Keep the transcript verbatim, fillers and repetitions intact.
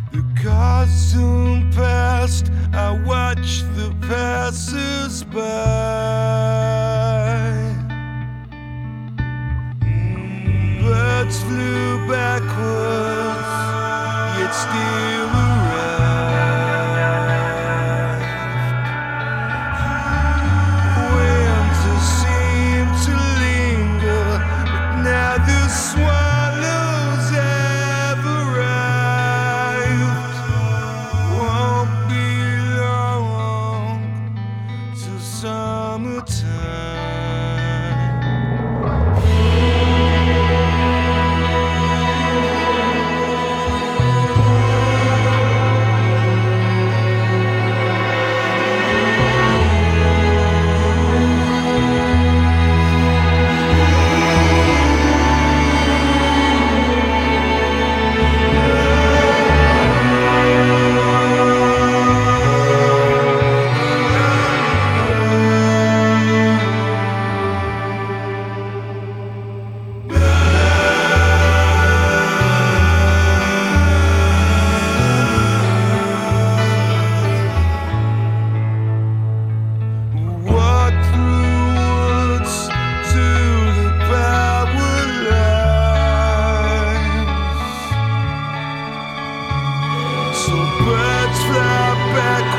The cars zoom past, I watch the passers-by. Birds flew backwards, yet still arrived. Winter seemed to linger, but now the swallows have arrived. Won't be long till summertime. Walk through woods to the power lines, so birds fly back.